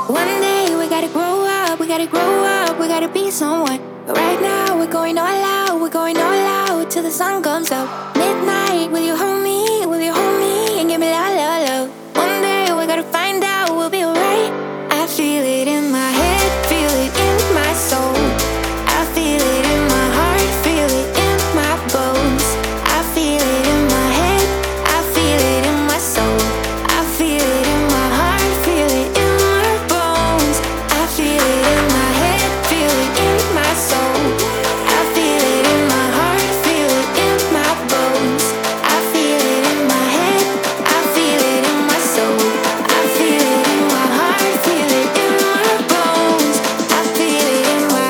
One day we gotta grow up, we gotta grow up, we gotta be someone. But right now we're going all out, we're going all out till the sun comes up. Midnight, will you hold me? Will you hold me and give me la la love? One day we gotta find out we'll be alright. I feel it in my head, feel it in my soul. I feel it in my heart, feel it in my bones. I feel it in my head, I feel it in my soul. I feel it in my heart, feel it in my bones. I feel it in my head, feel it in my soul. I feel it in my heart, feel it in my bones. I feel it in my head, I feel it in my soul. I feel it in my heart, feel it in my bones. I feel it in my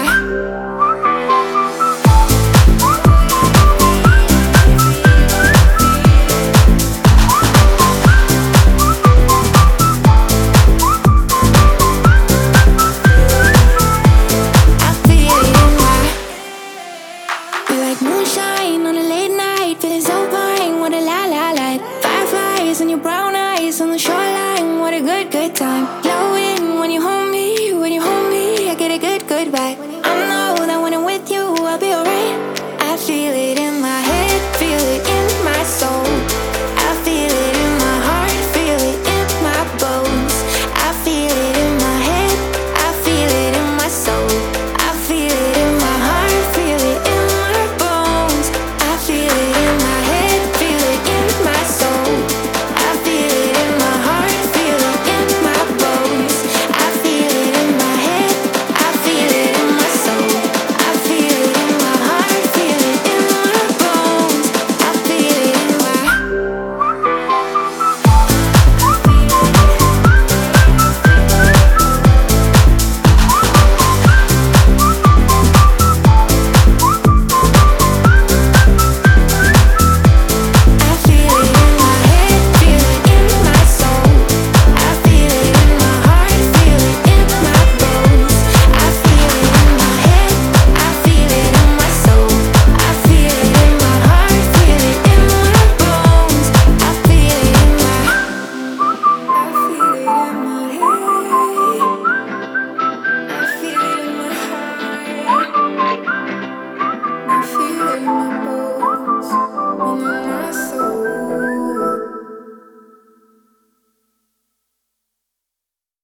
You're like moonshine on a late night, feeling so fine, what a la la light. Fireflies in your brown eyes on the shoreline, what a good time. Glowing when you hold me.